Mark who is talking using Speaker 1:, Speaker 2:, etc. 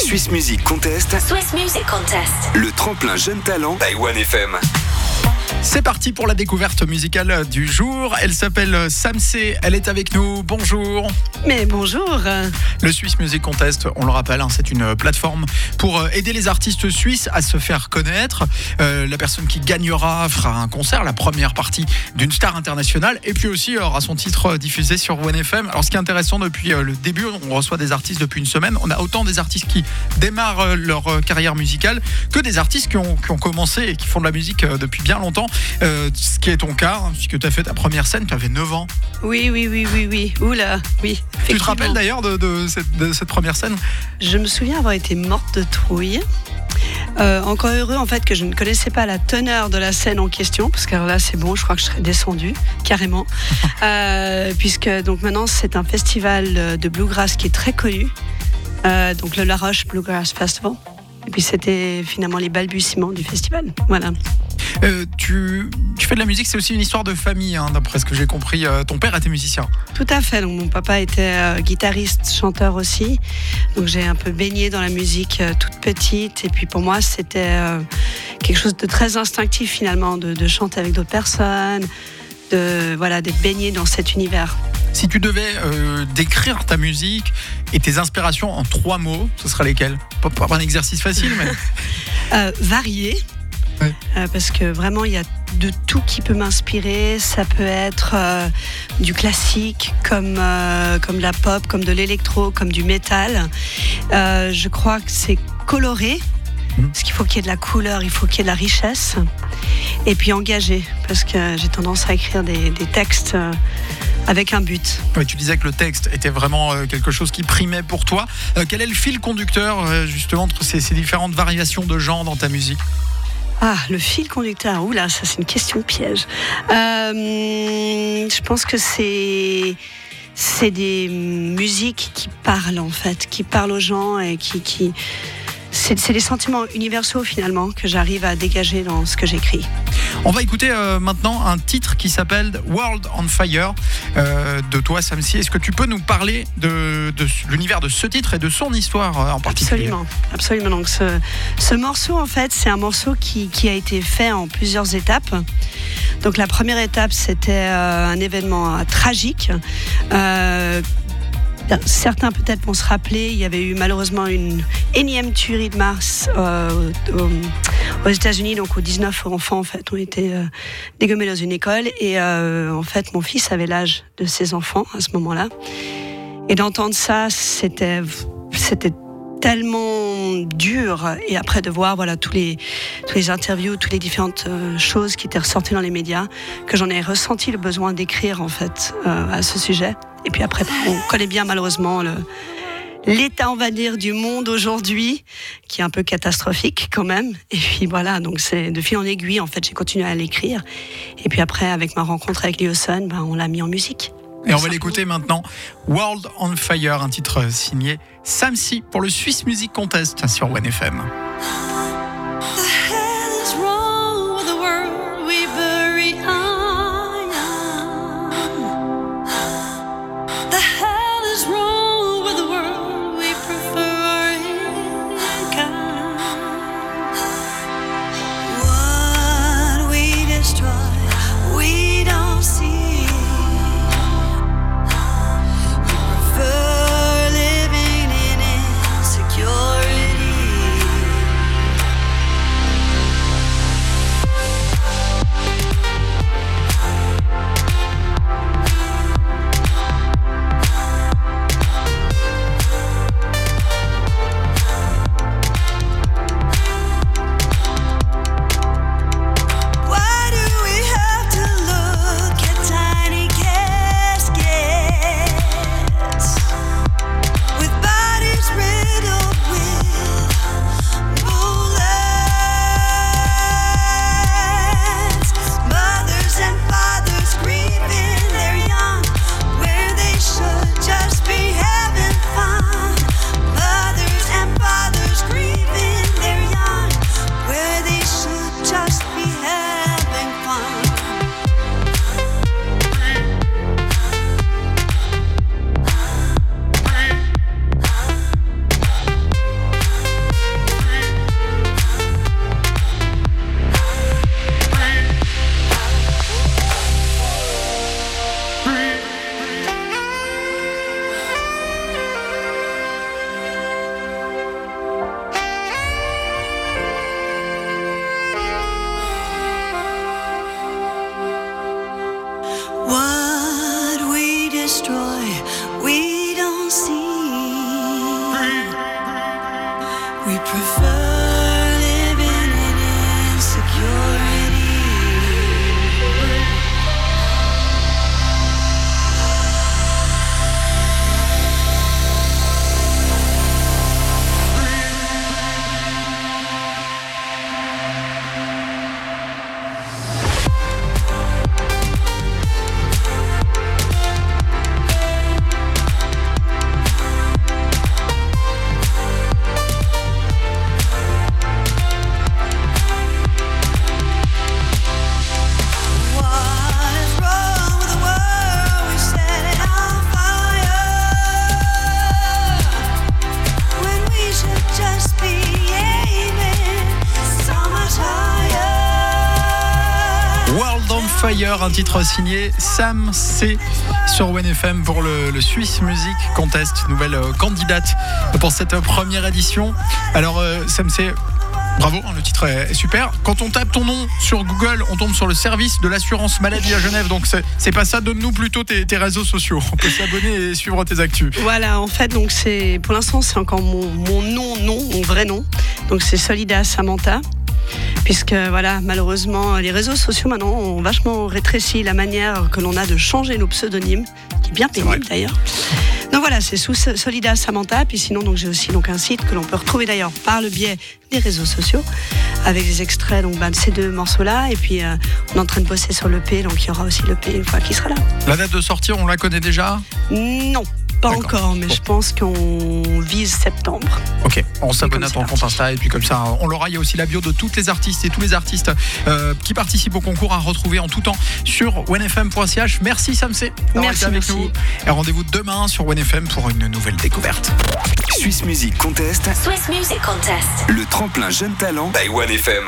Speaker 1: Swiss Music Contest.
Speaker 2: Swiss Music Contest.
Speaker 1: Le tremplin jeune talent Taïwan FM.
Speaker 3: C'est parti pour la découverte musicale du jour. Elle s'appelle Samsé, elle est avec nous. Bonjour.
Speaker 4: Mais bonjour.
Speaker 3: Le Swiss Music Contest, on le rappelle, c'est une plateforme pour aider les artistes suisses à se faire connaître. La personne qui gagnera fera un concert, la première partie d'une star internationale, et puis aussi aura son titre diffusé sur OneFM. Alors ce qui est intéressant, depuis le début, on reçoit des artistes depuis une semaine. On a autant des artistes qui démarrent leur carrière musicale que des artistes qui ont commencé et qui font de la musique depuis bien longtemps. Ce qui est ton cas, puisque tu as fait ta première scène, tu avais 9 ans.
Speaker 4: Oui. Oula, oui.
Speaker 3: Tu te rappelles d'ailleurs de cette première scène ?
Speaker 4: Je me souviens avoir été morte de trouille. Encore heureux en fait que je ne connaissais pas la teneur de la scène en question, parce que là c'est bon, je crois que je serais descendue carrément, puisque donc maintenant c'est un festival de bluegrass qui est très connu, donc le La Roche Bluegrass Festival. Et puis c'était finalement les balbutiements du festival. Voilà.
Speaker 3: Tu fais de la musique, c'est aussi une histoire de famille, d'après ce que j'ai compris. Ton père était musicien.
Speaker 4: Tout à fait. Donc mon papa était guitariste, chanteur aussi. Donc j'ai un peu baigné dans la musique toute petite. Et puis pour moi, c'était quelque chose de très instinctif finalement, de chanter avec d'autres personnes, d'être baigné dans cet univers.
Speaker 3: Si tu devais décrire ta musique et tes inspirations en 3 mots, ce seraient lesquels ? Pas un exercice facile, mais...
Speaker 4: Varié. Ouais. Parce que vraiment il y a de tout qui peut m'inspirer. Ça peut être du classique comme de la pop, comme de l'électro, comme du métal. Je crois que c'est coloré, parce qu'il faut qu'il y ait de la couleur, il faut qu'il y ait de la richesse, et puis engagé, parce que j'ai tendance à écrire des textes avec un but.
Speaker 3: Oui, tu disais que le texte était vraiment quelque chose qui primait pour toi. Quel est le fil conducteur justement entre ces différentes variations de genre dans ta musique ?
Speaker 4: Le fil conducteur, oula, ça c'est une question piège. Je pense que c'est des musiques qui parlent en fait, qui parlent aux gens et qui c'est des sentiments universaux finalement que j'arrive à dégager dans ce que j'écris.
Speaker 3: On va écouter maintenant un titre qui s'appelle World on Fire de toi, Samsé. Est-ce que tu peux nous parler de l'univers de ce titre et de son histoire en particulier ?
Speaker 4: Absolument. Donc ce morceau en fait, c'est un morceau qui a été fait en plusieurs étapes. Donc la première étape, c'était un événement tragique. Certains peut-être vont se rappeler, il y avait eu malheureusement une énième tuerie de masse aux États-Unis, donc où 19 enfants en fait ont été dégommés dans une école, et en fait mon fils avait l'âge de ses enfants à ce moment-là, et d'entendre ça c'était tellement dur, et après de voir tous les interviews, toutes les différentes choses qui étaient ressorties dans les médias, que j'en ai ressenti le besoin d'écrire en fait à ce sujet. Et puis après, on connaît bien malheureusement l'état, on va dire, du monde aujourd'hui, qui est un peu catastrophique quand même. Et puis voilà, donc c'est de fil en aiguille, en fait, j'ai continué à l'écrire. Et puis après, avec ma rencontre avec Lioson, on l'a mis en musique.
Speaker 3: Et on va l'écouter maintenant, World on Fire, un titre signé Samsé pour le Swiss Music Contest sur OneFM.
Speaker 2: We prefer living in insecurity.
Speaker 3: World on Fire, un titre signé Sam C sur WNFM pour le Swiss Music Contest, nouvelle candidate pour cette première édition. Alors Sam C, bravo, le titre est super. Quand on tape ton nom sur Google, on tombe sur le service de l'assurance maladie à Genève. Donc c'est pas ça, donne-nous plutôt tes réseaux sociaux. On peut s'abonner et suivre tes actus.
Speaker 4: Voilà, en fait, donc pour l'instant, c'est encore mon vrai nom. Donc c'est Solida Samantha. Puisque voilà, malheureusement, les réseaux sociaux maintenant ont vachement rétréci la manière que l'on a de changer nos pseudonymes, qui est bien pénible d'ailleurs. Donc voilà, c'est sous Solida Samantha. Puis sinon, donc j'ai aussi un site que l'on peut retrouver d'ailleurs par le biais des réseaux sociaux, avec des extraits de ces deux morceaux-là. Et puis on est en train de bosser sur l'EP, donc il y aura aussi l'EP une fois qu'il sera là.
Speaker 3: La date de sortie, on la connaît déjà ?
Speaker 4: Non. Pas encore, mais je pense qu'on vise septembre.
Speaker 3: Ok, on s'abonne à ton compte Insta et puis comme ça, on l'aura. Il y a aussi la bio de toutes les artistes et tous les artistes qui participent au concours à retrouver en tout temps sur wenfm.ch. Merci Sam C d'avoir été avec nous. Et rendez-vous demain sur WNFM pour une nouvelle découverte.
Speaker 1: Swiss Music Contest.
Speaker 5: Swiss Music Contest.
Speaker 1: Le tremplin jeune talent by WNFM.